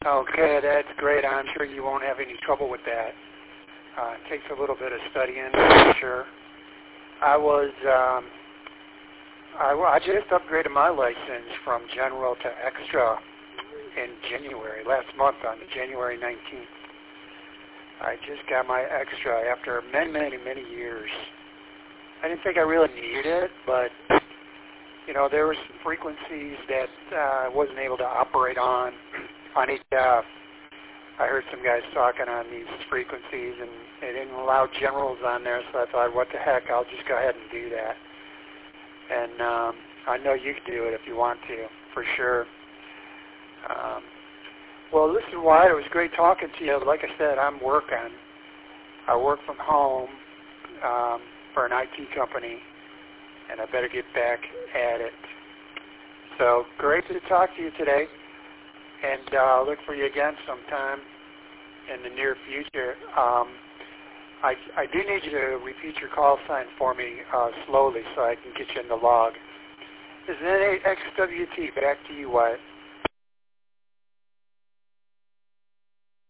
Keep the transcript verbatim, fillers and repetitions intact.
Okay, that's great. I'm sure you won't have any trouble with that. Uh, it takes a little bit of studying, for sure. I was, um, I, I just upgraded my license from general to extra in January, last month on January nineteenth. I just got my extra after many, many, many years. I didn't think I really needed it, but, you know, there were some frequencies that uh, I wasn't able to operate on, on H F. I heard some guys talking on these frequencies, and they didn't allow generals on there, so I thought, what the heck, I'll just go ahead and do that. And um, I know you can do it if you want to, for sure. Um, well, listen, Wyatt, it was great talking to you. Like I said, I'm working. I work from home um, for an I T company, and I better get back at it. So great to talk to you today, and uh, look for you again sometime in the near future. Um, I, I do need you to repeat your call sign for me uh, slowly so I can get you in the log. This is N A X W T. Back to you, Wyatt.